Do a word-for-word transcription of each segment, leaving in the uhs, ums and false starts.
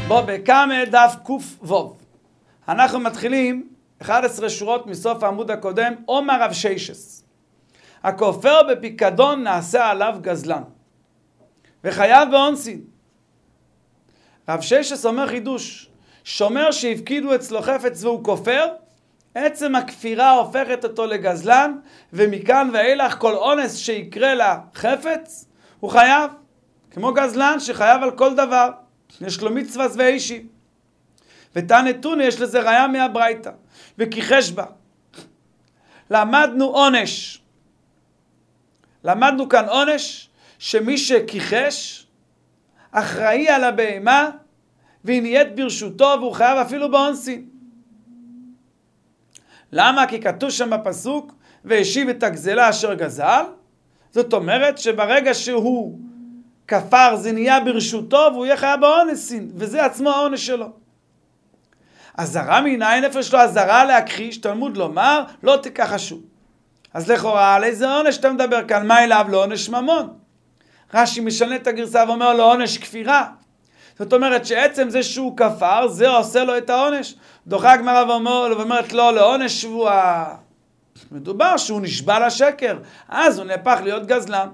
בוא בקמא דף ק"ו. אנחנו מתחילים אחת עשרה שורות מסוף העמוד הקודם. אומר רב ששת, הכופר בפיקדון נעשה עליו גזלן וחייב באונסין. רב ששת אומר חידוש, שומר שהפקידו אצלו חפץ והוא כופר, עצם הכפירה הופכת אותו לגזלן, ומכאן ואילך כל אונס שיקרה לחפץ הוא חייב, כמו גזלן שחייב על כל דבר. יש לו מצווה ואישי, ותנתון יש לזה ראיה מהברייתא, וכיחש בה. למדנו עונש, למדנו כאן עונש שמי שכיחש אחראי על הבהמה והיא נהיית ברשותו והוא חייב אפילו באונסין. למה? כי כתוב שם בפסוק והשיב את הגזלה אשר גזל. זאת אומרת שברגע שהוא כפר זה נהיה ברשותו והוא יהיה חייב באונסין, וזה עצמו העונש שלו. הזרה מנין נפש לו הזרה להכחיש, תלמוד לומר לא תכחשו. אז לכאורה על איזה עונש אתה מדבר כאן? מה אליו? לא עונש ממון. רש"י משנה את הגרסה ואומר לו עונש כפירה. זאת אומרת שעצם זה שהוא כפר זה עושה לו את העונש. דוחה הגמרא ואומרת לו לעונש שבועה. מדובר שהוא נשבע לשקר, אז הוא נהפך להיות גזלן.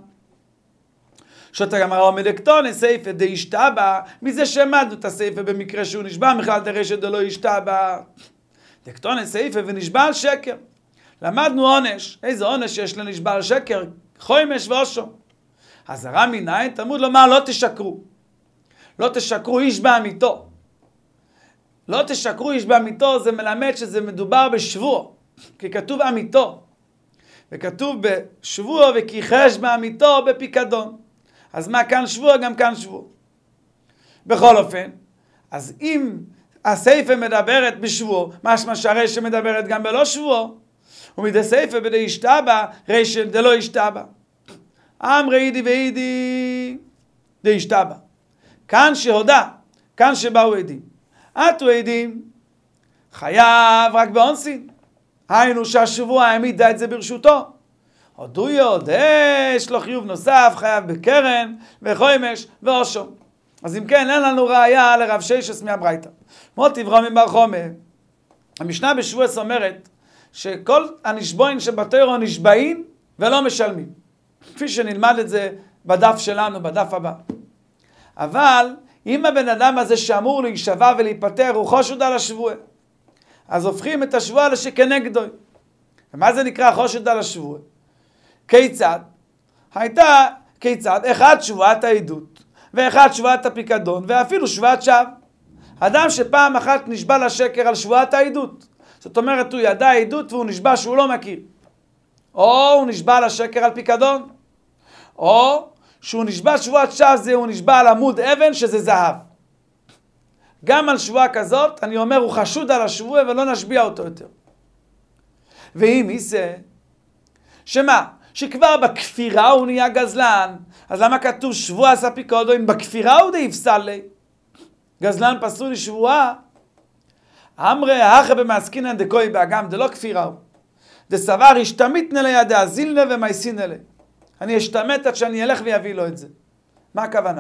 שוטה הגמרא עומד אקטון סייפה דאישתבא, מזה שמדנו את הסייפה במקרה שהוא נשבע, בכלל דרשת דלא אישתבא. דאקטון סייפה ונשבע על שקר. למדנו עונש, איזה עונש יש לנשבע על שקר? חוימש ואושו. הזרה מנין תלמוד לומר לא תשקרו. לא תשקרו איש באמיתו. לא תשקרו איש באמיתו זה מלמד שזה מדובר בשבוע, כי כתוב אמיתו. וכתוב בשבוע וכיחש באמיתו בפיקדון. אז מה כאן שבוע? גם כאן שבוע. בכל אופן, אז אם הסייפה מדברת בשבוע, משמע שהרי שמדברת גם בלא שבוע, ומדי סייפה בדי ישתבא, רישל דלא ישתבא. אמרי אידי ואידי די ישתבא. כאן שהודה, כאן שבאו עדים. עתו עדים, חייב רק באונסין. היינו שהשבוע העמידה את זה ברשותו. הודו יודע, יש לו חיוב נוסף, חייב בקרן, וחוימש, ואושו. אז אם כן, אין לנו ראיה לרב ששת מהברייתא. מות אברהם בר חומר. המשנה בשבועס אומרת, שכל הנשבועים שבתורה נשבעים ולא משלמים. כפי שנלמד את זה בדף שלנו, בדף הבא. אבל אם הבן אדם הזה שאמור להישבע ולהיפטר הוא חושד על השבוע, אז הופכים את השבוע לשכנגדו. ומה זה נקרא חושד על השבוע? כיצד? הייתה כיצד? אחד שבועת העדות, ואחד שבועת הפיקדון, ואפילו שבועת שווא. אדם שפעם אחת נשבע לשקר על שבועת העדות, זאת אומרת הוא ידע עדות והוא נשבע שהוא לא מכיר. או הוא נשבע לשקר על פיקדון, או שהוא נשבע שבועת שווא, זה הוא נשבע על עמוד אבן שזה זהב. גם על שבועה כזאת אני אומר הוא חשוד על השבוע ולא נשביע אותו יותר. ואם יישא שמה? שכבר בכפירה הוא נהיה גזלן, אז למה כתוב שבוע עשה פיקדון? אם בכפירה הוא די יפסל לי. גזלן פסול לשבועה. אמרי האחה במעסקינן דקוי באגם דלא כפירה הוא. דסבר השתמיתנה לידי הזילנה ומייסיננה לי. אני אשתמת עד שאני אלך ויביא לו את זה. מה הכוונה?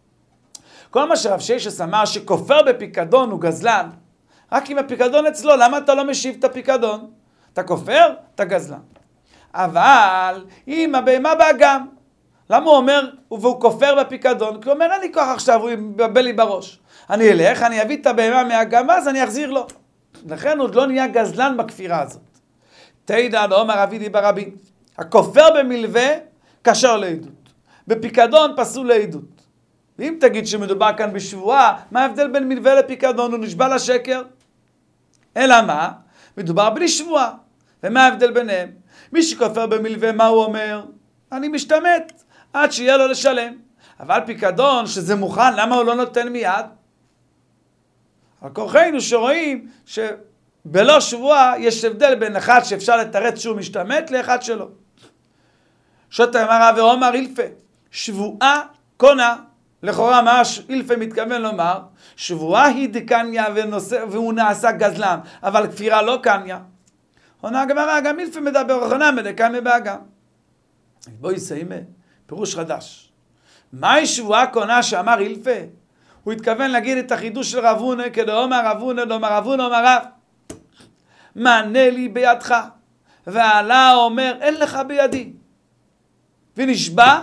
כל מה שרב ששת אמר שכופר בפיקדון הוא גזלן, רק אם הפיקדון אצלו, למה אתה לא משיב את הפיקדון? אתה כופר, אתה גזלן. אבל אם הבהמה באגם, למה הוא אומר והוא כופר בפיקדון? כי הוא אומר אין לי כוח עכשיו, הוא יבבל לי בראש. אני אלך, אני אביא את הבהמה מהאגם, אז אני אחזיר לו. לכן הוא לא נהיה גזלן בכפירה הזאת. תדע לאמר אבידי ברבי, הכופר במלווה קשר לעדות, בפיקדון פסול לעדות. ואם תגיד שמדובר כאן בשבועה, מה ההבדל בין מלווה לפיקדון? הוא נשבע לשקר. אלא מה? מדובר בלי שבועה. ומה ההבדל ביניהם? מי שכופר במלווה, מה הוא אומר? אני משתמט עד שיהיה לו לשלם. אבל פיקדון שזה מוכן, למה הוא לא נותן מיד? על כורחנו שרואים שבלא שבועה יש הבדל בין אחד שאפשר לתרץ שהוא משתמט לאחד שלו. שוטה אמרה ואומר אילפה, שבועה קונה. לכאורה מה אילפה מתכוון לומר? שבועה היא דקניה והוא נעשה גזלן, אבל כפירה לא קניה. עונה הגמרא, גם אילפה מדבר אחרונה מדקניה באגם. בואי סיימה, פירוש חדש. מהי שבועה קונה שאמר אילפה? הוא התכוון להגיד את החידוש של רב הונא, כדאמר רב הונא, דאמר רב הונא, אמר רב, מענה לי בידך, ועלה אומר, אין לך בידי. ונשבע,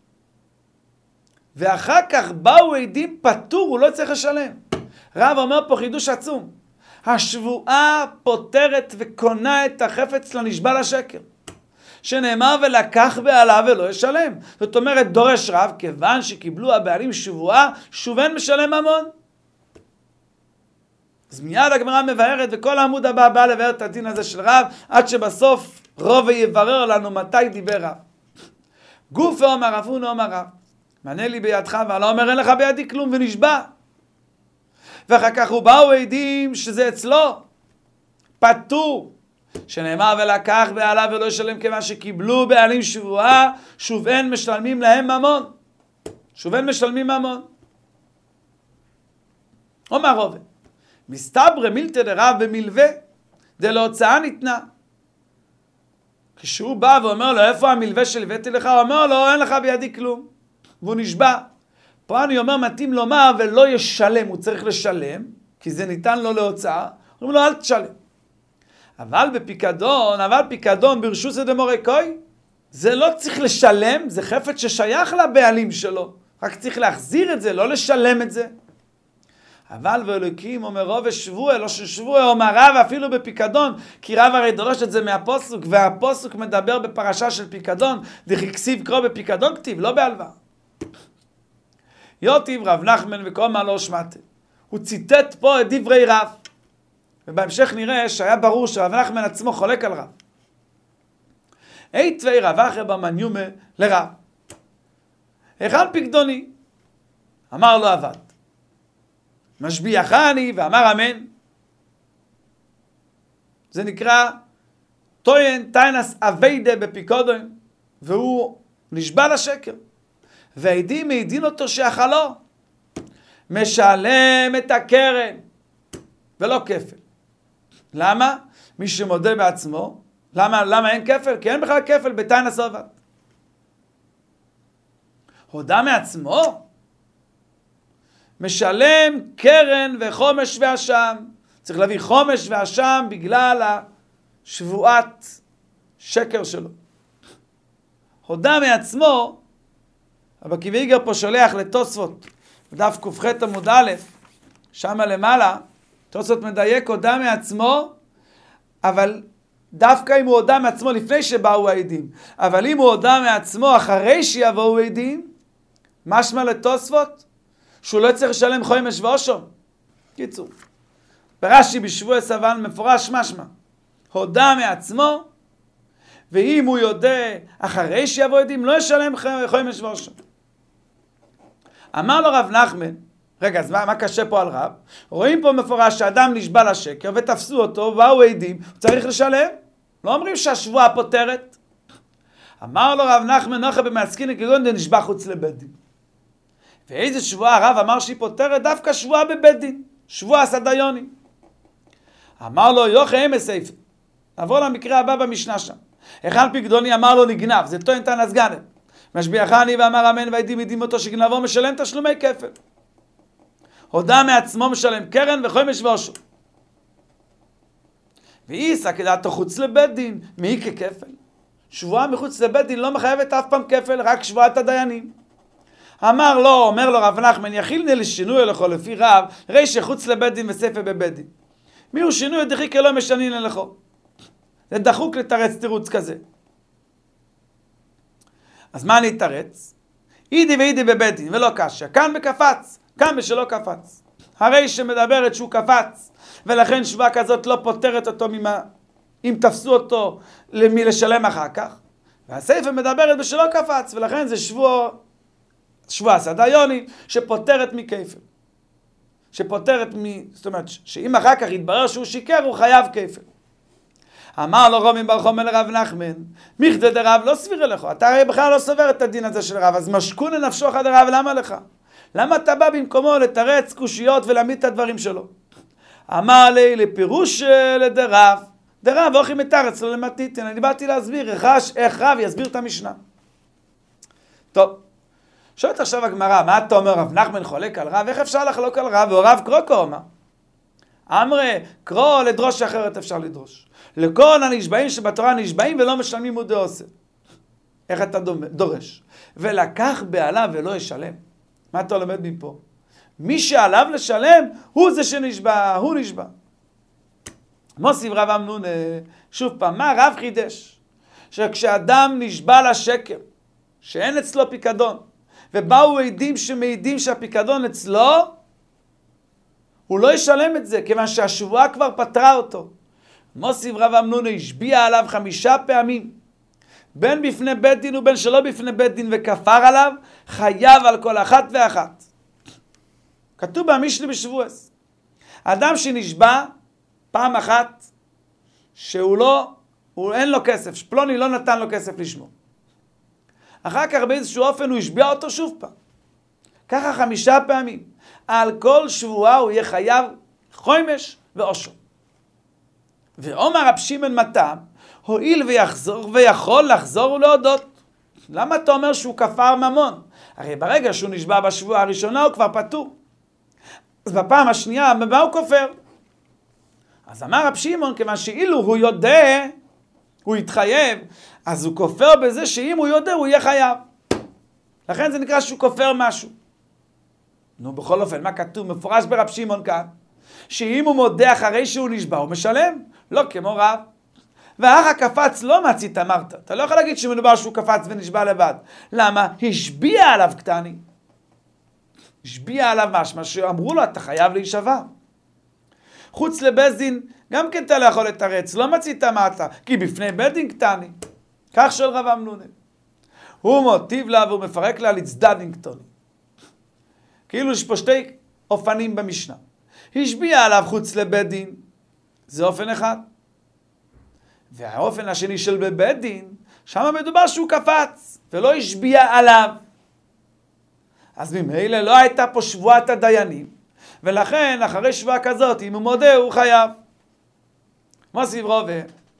ואחר כך באו עדים פטור, הוא לא צריך לשלם. רב אומר פה חידוש עצום. השבועה פותרת וקונה את החפץ לנשבע לשקר. שנאמר ולקח בעלה ולא ישלם. זאת אומרת, דורש רב, כיוון שקיבלו הבעלים שבועה, שובן משלם ממון. אז מיד הגמרא מבארת, וכל העמוד הבא בא לבאר את הדין הזה של רב, עד שבסוף רוב יברר לנו מתי דיבר רב. גוף אומר רב הונא אומר רב, מענה לי בידך, ועלה אומר אין לך בידי כלום, ונשבע. ואחר כך הוא באו עדים שזה אצלו, פטור, שנאמר ולקח בעלה ולא ישלם, כיוון שקיבלו בעלים שבועה, שוב אין משלמים להם ממון. שוב אין משלמים ממון. אומר רובה, מסתברא מילתא דרב במלווה, דלהוצאה ניתנה. כשהוא בא ואומר לו, איפה המלווה שלוויתי לך? הוא אומר לו, אין לך בידי כלום. והוא נשבע. פה אני אומר, מתאים לומר, ולא ישלם. הוא צריך לשלם, כי זה ניתן לו להוצאה. אומרים לו, אל תשלם. אבל בפיקדון, אבל פיקדון ברשות דמורקוי, זה לא צריך לשלם, זה חפץ ששייך לבעלים שלו. רק צריך להחזיר את זה, לא לשלם את זה. אבל ואלוקים אומר רוב שבוע, לא ששבוע, אומר רב אפילו בפיקדון, כי רב הרי דורש את זה מהפוסוק, והפוסוק מדבר בפרשה של פיקדון, דכי כסיב קרוא בפיקדון כתיב, לא בהלוואה. יוטיב רב נחמן וכל מה לא שמעתם. הוא ציטט פה את דברי רב, ובהמשך נראה שהיה ברור שרב נחמן עצמו חולק על רב. אי תווי רב אחר במניומה לרב. היכן פיקדוני? אמר לו עבד. משביחני ואמר אמן. זה נקרא טוען טיינס אביידה בפיקדון, והוא נשבע לשקר. והעדים מעידין אותו שאכלו. משלם את הקרן ולא כפל. למה? מי שמודה בעצמו. למה, למה אין כפל? כי אין בכלל כפל בטיינס עבד. הודה מעצמו. משלם קרן וחומש ואשם. צריך להביא חומש ואשם בגלל השבועת שקר שלו. הודה מעצמו, אבל קיוויגר פה שולח לתוספות, בדף ק"ח עמוד א', שמה למעלה, תוספות מדייק, הודה מעצמו, אבל דווקא אם הוא הודה מעצמו לפני שבאו העדים, אבל אם הוא הודה מעצמו אחרי שיבואו העדים, משמע לתוספות, שהוא לא צריך לשלם חומש ואושם. קיצור, ברש"י בשבוע סבן מפורש משמע, הודה מעצמו, ואם הוא יודע אחרי שיבוא עדים, לא ישלם חומש ואושם. אמר לו רב נחמן, רגע, אז מה, מה קשה פה על רב? רואים פה מפורש שאדם נשבע לשקר ותפסו אותו, באו עדים, הוא צריך לשלם? לא אומרים שהשבועה פותרת. אמר לו רב נחמן, נוחה במעסקין כגון דנשבע חוץ לבית דין. ואיזה שבועה הרב אמר שהיא פותרת? דווקא שבועה בבית דין, שבועה סדיוני. אמר לו יוכה אמס סייפה. נעבור למקרה הבא במשנה שם. היכן פיקדוני? אמר לו נגנב, זה טוען תנס גנב. משביחני ואמר אמן והעדים עדים אותו שגנבו משלם תשלומי כפל. הודה מעצמו משלם קרן וחומש ואושם. ואיסא כדעתו חוץ לבית דין, מי ככפל? שבועה מחוץ לבית דין לא מחייבת אף פעם כפל, רק שבועת הדיינים. אמר לו, אומר לו רב נחמן, יכילני לשינוי הלכו לפי רב, ראי שחוץ לבית דין וספר בבית דין. מי הוא שינוי הדחי כלא משנין הלכו? זה דחוק לתרץ תירוץ כזה. אז מה אני אתרץ? אידי ואידי בבית דין ולא קשה, כאן בקפץ, כאן בשלא קפץ. הרי שמדברת שהוא קפץ, ולכן שבועה כזאת לא פותרת אותו ממה, אם תפסו אותו למי לשלם אחר כך. והספר מדברת בשלא קפץ, ולכן זה שבוע, שבועה סדיוני שפותרת מכפל. שפותרת מ... זאת אומרת, שאם אחר כך יתברר שהוא שיקר, הוא חייב כפל. אמר לו רומי בר חומר לרב נחמן, מכדי דרב לא סביר לך, אתה הרי בכלל לא סובר את הדין הזה של רב, אז משכון לנפשוך דרב, למה לך? למה אתה בא במקומו לתרץ קושיות ולהעמיד את הדברים שלו? אמר לי לפירוש לדרב, דרב אוכי מתרץ לו למתיתן, אני באתי להסביר איך, איך רב יסביר את המשנה. טוב, שואלת עכשיו הגמרא, מה אתה אומר, רב נחמן חולק על רב? איך אפשר לחלוק על רב? והרב קרוקו אומר. אמרי, קרוא לדרוש אחרת אפשר לדרוש. לכל הנשבעים שבתורה נשבעים ולא משלמים מודי עושה. איך אתה דורש? ולקח בעליו ולא ישלם. מה אתה לומד מפה? מי שעליו לשלם, הוא זה שנשבע, הוא נשבע. מוסיף רב אמנון, שוב פעם, מה רב חידש? שכשאדם נשבע לשקר, שאין אצלו פיקדון, ובאו עדים שמעידים שהפיקדון אצלו, הוא לא ישלם את זה, כיוון שהשבועה כבר פטרה אותו. מוסיף רב אמנון השביע עליו חמישה פעמים, בין בפני בית דין ובין שלא בפני בית דין, וכפר עליו, חייב על כל אחת ואחת. כתוב במשלי בשבועס, אדם שנשבע פעם אחת, שהוא לא, הוא אין לו כסף, פלוני לא נתן לו כסף לשמור. אחר כך באיזשהו אופן הוא השביע אותו שוב פעם. ככה חמישה פעמים. על כל שבועה הוא יהיה חייב חומש ועושר. ואומר רב שמעון מטעם, הואיל ויחזור ויכול לחזור ולהודות. למה אתה אומר שהוא כפר ממון? הרי ברגע שהוא נשבע בשבועה הראשונה הוא כבר פטור. אז בפעם השנייה, במה הוא כופר? אז אמר רב שמעון, כיוון שאילו הוא יודע, הוא יתחייב, אז הוא כופר בזה שאם הוא יודע, הוא יהיה חייב. לכן זה נקרא שהוא כופר משהו. נו, בכל אופן, מה כתוב? מפורש ברב שמעון כאן, שאם הוא מודה אחרי שהוא נשבע, הוא משלם, לא כמו רב. ואחר קפץ לא מצית אמרת. אתה לא יכול להגיד שמדובר שהוא קפץ ונשבע לבד. למה? השביע עליו קטני. השביע עליו משמע שאמרו לו, אתה חייב להישבע. חוץ לבית דין, גם כן אתה לא יכול לתרץ, לא מצית אמרת, כי בפני בית דין קטני. כך של רב אמנון. הוא מוטיב לה והוא מפרק לה לצדדים קטנים. כאילו יש פה שתי אופנים במשנה. השביע עליו חוץ לבית דין, זה אופן אחד. והאופן השני של בבית דין, שם מדובר שהוא קפץ, ולא השביע עליו. אז ממילא לא הייתה פה שבועת הדיינים, ולכן אחרי שבועה כזאת, אם הוא מודה, הוא חייב. מוסיף רובה,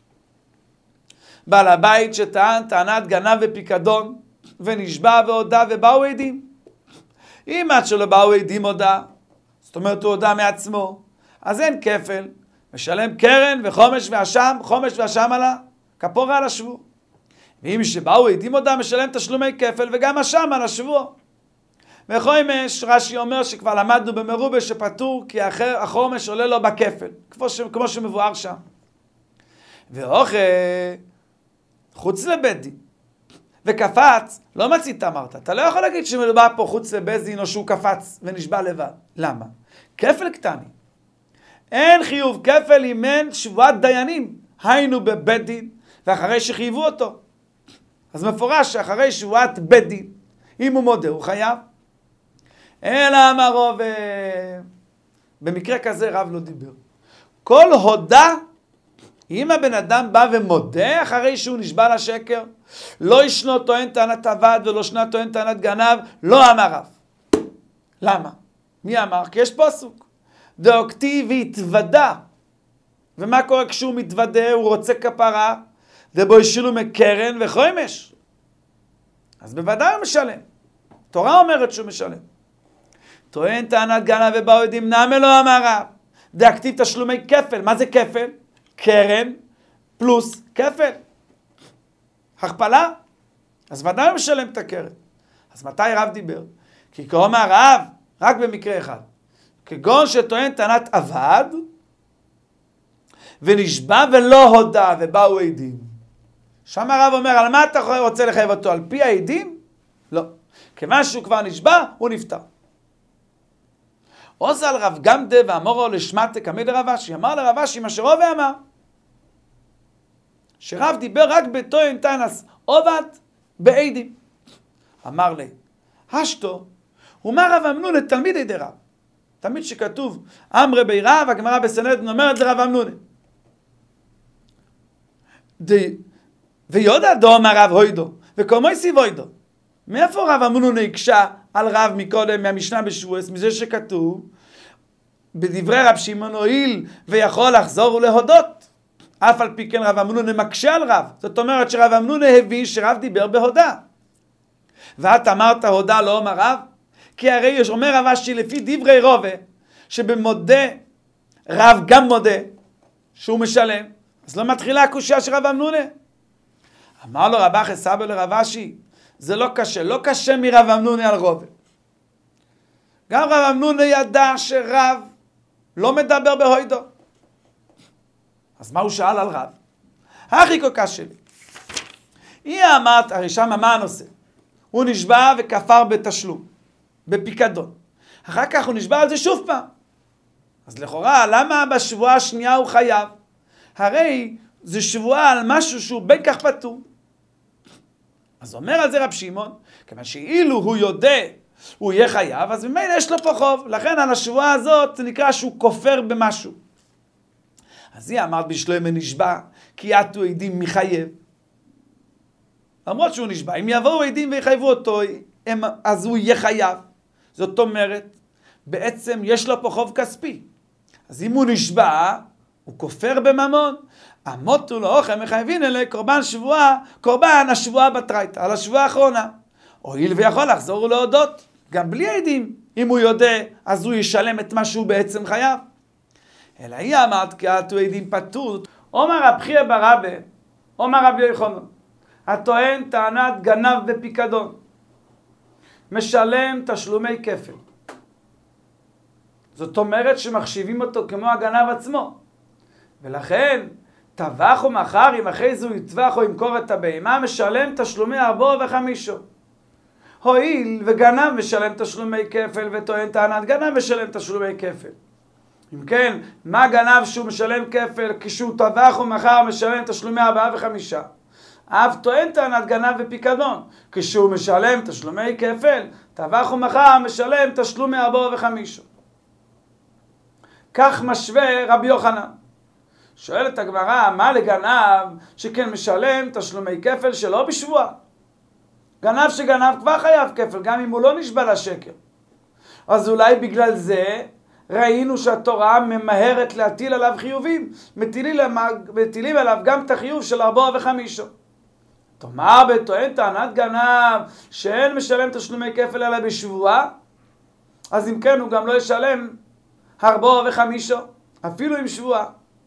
בעל הבית שטען טענת גנב ופיקדון, ונשבע והודה ובאו עדים. אם עד שלא באו עדים הודה, זאת אומרת הוא הודה מעצמו, אז אין כפל, משלם קרן וחומש ואשם, חומש ואשם על הכפורה על השבוע. ואם שבאו עדים הודה, משלם תשלומי כפל וגם אשם על השבוע. וחומש, רש"י אומר שכבר למדנו במרובה שפטור, כי אחר, החומש עולה לו בכפל, כמו, ש, כמו שמבואר שם. ואוכל, חוץ לבית דין, וקפץ, לא מצית אמרת. אתה לא יכול להגיד שמדובר פה חוץ לבית דין או שהוא קפץ ונשבע לבד. למה? כפל קטני. אין חיוב כפל אם אין שבועת דיינים. היינו בבית דין, ואחרי שחייבו אותו. אז מפורש שאחרי שבועת בית דין, אם הוא מודה, הוא חייב. אלא אמר רוב, במקרה כזה רב לא דיבר. כל הודה, אם הבן אדם בא ומודה אחרי שהוא נשבע לשקר, לא ישנו טוען טענת עבד ולא שנה טוען טענת גנב, לא אמר רב. למה? מי אמר? כי יש פסוק. דאוקטיב והתוודה. ומה קורה כשהוא מתוודה? הוא רוצה כפרה, דבו ישילו מקרן וחומש. אז בוודאי הוא משלם. תורה אומרת שהוא משלם. טוען טענת גנב ובאו עדים, נעמה לא אמר רב. דאקטיב תשלומי כפל. מה זה כפל? קרן פלוס כפל. הכפלה. אז ודאי הוא משלם את הקרן. אז מתי רב דיבר? כי כאומר רב, רק במקרה אחד. כגון שטוען טענת עבד, ונשבע ולא הודה, ובאו עדים. שם הרב אומר, על מה אתה רוצה לחייב אותו? על פי העדים? לא. כיוון שהוא כבר נשבע, הוא נפטר. עוז על רב גמדה ואמורו לשמטה כמי לרב אשי. אמר לרב אשי מה שרוב אמר. שרב דיבר רק בטוען טענת עובד בעדים. אמר לי, השתו, הוא אמר רב אמנון את תלמיד ידי רב. תמיד שכתוב אמרי בי רב, הגמרא בסנהדרין אומרת זה רב אמנון. ויודע דו אמר רב הוידו, וקומוי סיב הוידו. מאיפה רב אמנון הקשה על רב מקודם מהמשנה בשבועס? מזה שכתוב בדברי רב שמעון הואיל ויכול לחזור ולהודות. אף על פי כן רב אמנון מקשה על רב. זאת אומרת שרב אמנון הבין שרב דיבר בהודה. ואת אמרת הודה לא אומר רב? כי הרי אומר רב אשי לפי דברי רובה, שבמודה רב גם מודה שהוא משלם, אז לא מתחילה הקושיה של רב אמנונה. אמר לו רב אחי סבא לרב אשי, זה לא קשה, לא קשה מרב אמנונה על רובה. גם רב אמנונה ידע שרב לא מדבר בהוידו. אז מה הוא שאל על רב? הכי כל כך שלי. היא אמרת, הרי שמה מה הנושא? הוא נשבע וכפר בתשלום, בפיקדון. אחר כך הוא נשבע על זה שוב פעם. אז לכאורה, למה בשבועה השנייה הוא חייב? הרי זה שבועה על משהו שהוא בין כך פטור. אז אומר על זה רב שמעון, כיוון שאילו הוא יודע, הוא יהיה חייב, אז ממילא יש לו פה חוב. לכן על השבועה הזאת זה נקרא שהוא כופר במשהו. אז היא אמרת בשלמה נשבע, כי עתו עדים מחייב. למרות שהוא נשבע, אם יבואו עדים ויחייבו אותו, הם, אז הוא יהיה חייב. זאת אומרת, בעצם יש לו פה חוב כספי. אז אם הוא נשבע, הוא כופר בממון. אמותו לו אוכל מחייבים אלה קורבן שבועה, קורבן השבועה בטרייתא, על השבועה האחרונה. הואיל ויכול לחזור ולהודות, גם בלי עדים. אם הוא יודע, אז הוא ישלם את מה שהוא בעצם חייב. אלא היא אמרת כי עתו עדים פטור. אומר רב חייא בר אבא, אומר רבי יוחנן, הטוען טענת גנב בפיקדון, משלם תשלומי כפל. זאת אומרת שמחשיבים אותו כמו הגנב עצמו. ולכן, טבח או מחר, אם אחרי זה הוא יטבח או ימכור את הבהמה, משלם תשלומי ארבעו וחמישו. הואיל וגנב משלם תשלומי כפל, וטוען טענת גנב משלם תשלומי כפל. אם כן, מה גנב שהוא משלם כפל, כשהוא טבח או מחר משלם תשלומי ארבעה וחמישה? אף טוען טענת גנב ופיקדון, כשהוא משלם תשלומי כפל, טבח או מחר משלם תשלומי ארבעו וחמישו. כך משווה רבי יוחנן. שואלת הגמרא, מה לגנב שכן משלם תשלומי כפל שלא בשבועה? גנב שגנב כבר חייב כפל, גם אם הוא לא נשבע לשקר. אז אולי בגלל זה ראינו שהתורה ממהרת להטיל עליו חיובים, מטילים, מטילים עליו גם את החיוב של ארבעו וחמישו. תאמר בטוען טענת גנב שאין משלם תשלומי כפל אלא בשבועה, אז אם כן הוא גם לא ישלם ארבעו וחמישו, אפילו עם שבועה.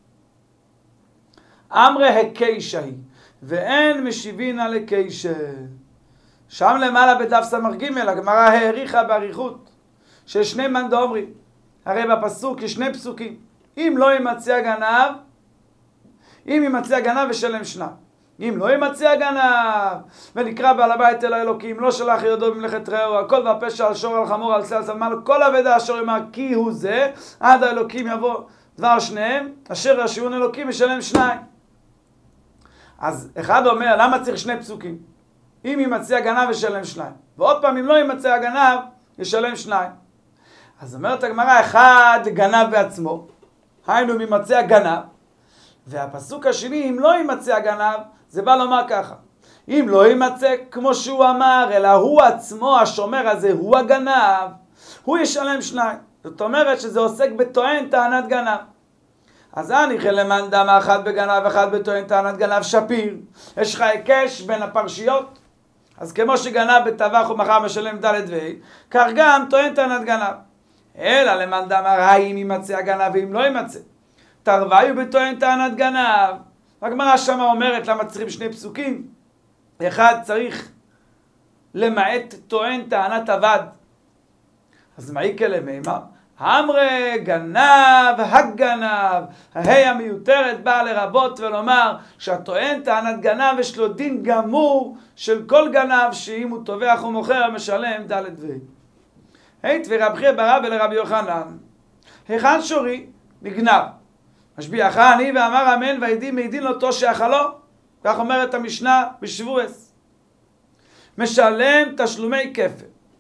אמרי הקישה היא, ואין משיבינה לקישה. שם למעלה בדף סמ"ג הגמרא העריכה באריכות ששני מאן דאמרי, הרי בפסוק יש שני פסוקים. אם לא ימצא הגנב, אם ימצא הגנב ושלם שניים. אם לא ימצא הגנב ונקרא בעל הבית אל האלוקים, לא שלח ידו במלאכת רעהו, הכל והפשע על שור על חמור על צל על סלמן, כל אבדה אשר יאמר כי הוא זה, עד האלוקים יבוא דבר שניהם, אשר ישיבון אלוקים ישלם שניים. אז אחד אומר, למה צריך שני פסוקים? אם ימצא הגנב ישלם שניים, ועוד פעם אם לא ימצא הגנב ישלם שניים. אז אומרת הגמרא, אחד גנב בעצמו, היינו אם ימצא הגנב, והפסוק השני, אם לא ימצא הגנב, זה בא לומר ככה, אם לא ימצא כמו שהוא אמר, אלא הוא עצמו, השומר הזה, הוא הגנב, הוא ישלם שניים. זאת אומרת שזה עוסק בטוען טענת גנב. אז אני חלמן דמה אחד בגנב, אחד בטוען טענת גנב שפיר. יש לך הקש בין הפרשיות. אז כמו שגנב בטבח ומחר משלם ד' וה', כך גם טוען טענת גנב. אלא למאן דאמר האם ימצא הגנב ואם לא ימצא. תרוויו בטוען טענת גנב. הגמרא שמה אומרת למה צריכים שני פסוקים. אחד צריך למעט טוען טענת עבד. אז מה יקרה למימה? אמרי גנב הגנב. ההי המיותרת באה לרבות ולומר שהטוען טענת גנב יש לו דין גמור של כל גנב שאם הוא טובח ומוכר משלם ד' וה'. היית ורב חייא בר אבא לרבי יוחנן, היכן שורי? נגנב. משביעך אני ואמר אמן והעדים מעידין לאותו שאכלו. כך אומרת המשנה בשבועס. משלם תשלומי כפל.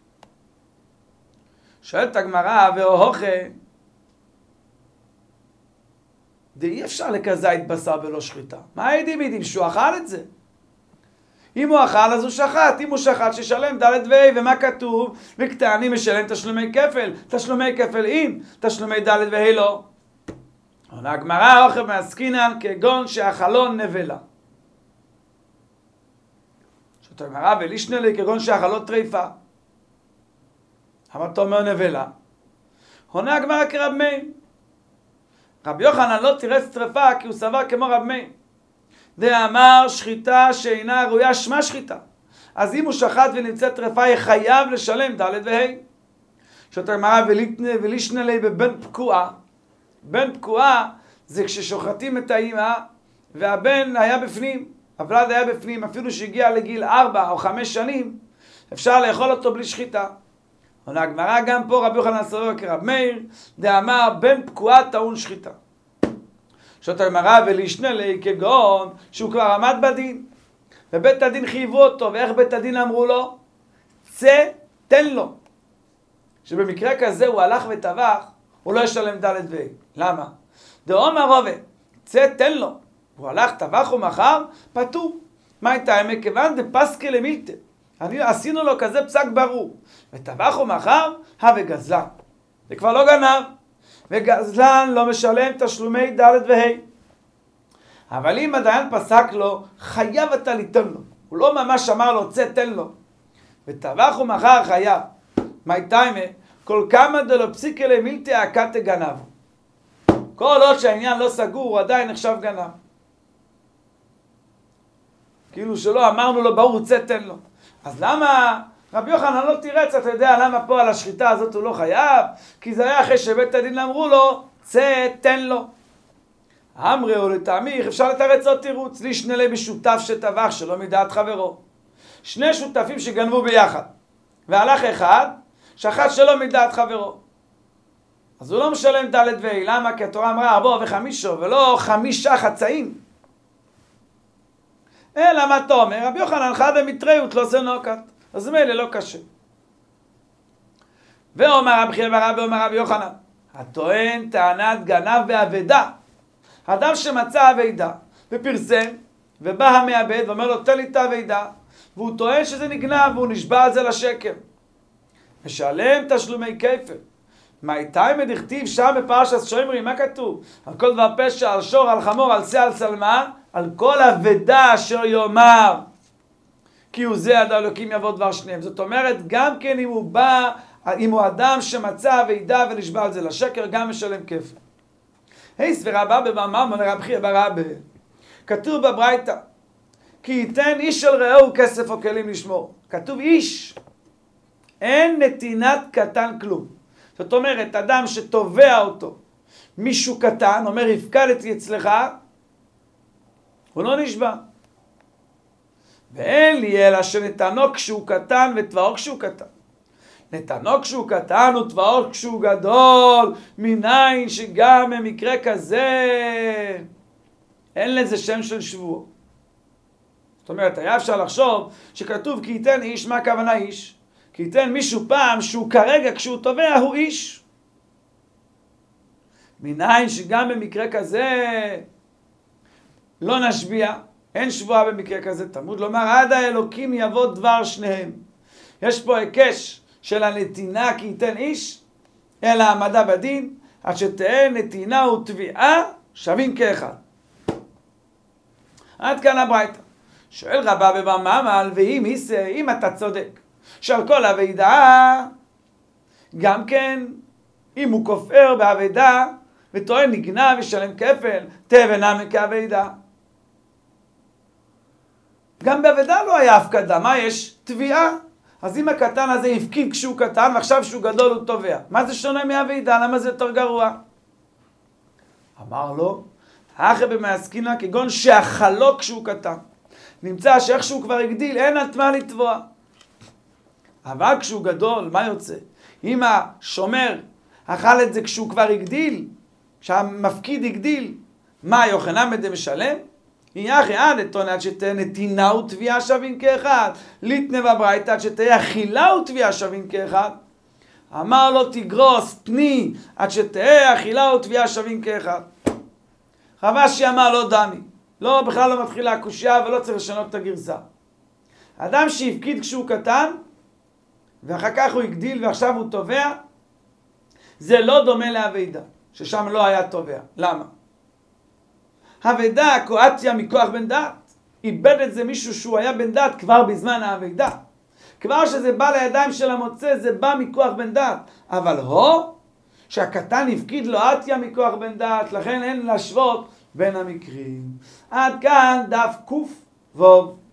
שואלת הגמרא, והוכחה, אי אפשר לכזית בשר בלא שחיטה. מה העדים מעידים? שהוא אכל את זה. אם הוא אכל אז הוא שחט, אם הוא שחט שישלם ד' וה'. ומה כתוב? וקטני משלם תשלומי כפל. תשלומי כפל אם, תשלומי ד' וה' לא. עונה הגמרא, אוכל מעסקינן כגון שאכלו נבלה. זאת אומרת, ולישנה לי כגון שאכלות טריפה. אבל אתה אומר נבלה. עונה הגמרא כרב מאיר. רבי יוחנן לא תירץ טרפה כי הוא סבר כמו רב מאיר. דאמר שחיטה שאינה ראויה שמה שחיטה. אז אם הוא שחט ונמצא טרפה, יהיה חייב לשלם ד' וה'. זאת הגמרא ולישנה לי בבן פקועה. בן פקועה זה כששוחטים את האמא והבן היה בפנים, הוולד היה בפנים, אפילו שהגיע לגיל ארבע או חמש שנים, אפשר לאכול אותו בלי שחיטה. עונה הגמרא גם פה רבי יוחנן סובר כרב מאיר, דאמר בן פקועה טעון שחיטה. זאת הגמרא ולישנה לי כגון שהוא כבר עמד בדין, ובית הדין חייבו אותו, ואיך בית הדין אמרו לו? צא, תן לו. שבמקרה כזה הוא הלך וטבח, הוא לא ישלם ד' וה'. למה? דאמר רבא, צא, תן לו. הוא הלך, טבח ומכר, פטור. מה הייתה האמת? כיוון דפסקי למילתא. עשינו לו כזה פסק ברור. וטבח ומכר, הווה גזלן. זה כבר לא גנב. וגזלן לא משלם תשלומי ד' וה'. אבל אם הדיין פסק לו, חייב אתה ליתן לו. הוא לא ממש אמר לו, צא, תן לו. וטבח ומכר חייב. מה הייתה האמת? כל כמה דלא פסיקי למילתא הקטע גנב. כל עוד שהעניין לא סגור, הוא עדיין נחשב גנב. כאילו שלא אמרנו לו, ברור, צא, תן לו. אז למה רבי יוחנן לא תירץ? אתה יודע למה פה על השחיטה הזאת הוא לא חייב? כי זה היה אחרי שבית הדין אמרו לו, צא, תן לו. אמרי או לטעמי, אפשר לתרץ עוד תירוץ. לישנה לי בשותף שטבח שלא מדעת חברו. שני שותפים שגנבו ביחד. והלך אחד, שחט שלא מדעת חברו. אז הוא לא משלם ד' וה'. למה? כי התורה אמרה ארבעה וחמישו, ולא חמישה חצאים. אלא מה אתה אומר? רבי יוחנן חד המטריות לא עושה נוקת. אז מילא לא קשה. ואומר רבי חייא בר רבי אומר רבי יוחנן, הטוען טענת גנב באבדה. אדם שמצא אבדה ופרסם, ובא המעבד ואומר לו תן לי את האבדה, והוא טוען שזה נגנב והוא נשבע על זה לשקר. משלם תשלומי כפל. מה איתי מדכתיב שם בפרשת שומרי, מה כתוב? על כל דבר פשע, על שור, על חמור, על שא, על שלמה, על כל אבדה אשר יאמר. כי הוא זה עד האלוקים יבוא דבר שניהם. זאת אומרת, גם כן אם הוא בא, אם הוא אדם שמצא אבדה ונשבע על זה לשקר, גם משלם כפל. היי סברה בא במאמר מרב חייא בר רבי. כתוב בברייתא, כי ייתן איש של רעהו כסף או כלים לשמור. כתוב איש. אין נתינת קטן כלום. זאת אומרת, אדם שתובע אותו, מישהו קטן, אומר, הפקדתי אצלך, הוא לא נשבע. ואין לי אלא שנתנו כשהוא קטן ותבעו כשהוא קטן. נתנו כשהוא קטן ותבעו כשהוא גדול, מניין שגם במקרה כזה אין לזה שם של שבוע. זאת אומרת, היה אפשר לחשוב שכתוב כי ייתן איש, מה הכוונה איש? כי ייתן מישהו פעם שהוא כרגע כשהוא תובע הוא איש. מניין שגם במקרה כזה לא נשביע, אין שבועה במקרה כזה. תלמוד לומר עד האלוקים יבוא דבר שניהם. יש פה היקש של הנתינה כי ייתן איש, אלא העמדה בדין, עד שתהיה נתינה ותביעה שווים כאחד. עד כאן הברייתא. שואל רבא במאמר, ואם היסה, אם אתה צודק, שעל כל אבדה, גם כן, אם הוא כופר באבדה, וטוען נגנב ושלם כפל, תבן נמי כאבדה. גם באבדה לא היה הפקדה, מה יש? תביעה. אז אם הקטן הזה הפקיד כשהוא קטן, ועכשיו שהוא גדול הוא תובע. מה זה שונה מאבדה? למה זה יותר גרוע? אמר לו, אחרי במעסקינה כגון שאכלו כשהוא קטן. נמצא שאיכשהו כבר הגדיל, אין על מה לתבוע. אבל כשהוא גדול, מה יוצא? אם השומר אכל את זה כשהוא כבר הגדיל, כשהמפקיד הגדיל, מה יוחנן בזה משלם? יחי עד אתון עד שתהיה נתינה ותביעה שווים כאחד. ליתנה בברייתא עד שתהיה אכילה ותביעה שווים כאחד. אמר לו תגרוס תני עד שתהיה אכילה ותביעה שווים כאחד. רבשי אמר לו דמי. לא, בכלל לא מתחילה הקושיה ולא צריך לשנות את הגרסה. אדם שהפקיד כשהוא קטן, ואחר כך הוא הגדיל ועכשיו הוא תובע, זה לא דומה לאבדה, ששם לא היה תובע. למה? אבדה קואציה מכוח בן דעת. איבד את זה מישהו שהוא היה בן דת כבר בזמן האבדה. כבר שזה בא לידיים של המוצא, זה בא מכוח בן דת. אבל הו, שהקטן הפקיד לו עטיה מכוח בן דת, לכן אין להשוות בין המקרים. עד כאן דף קוף ווב.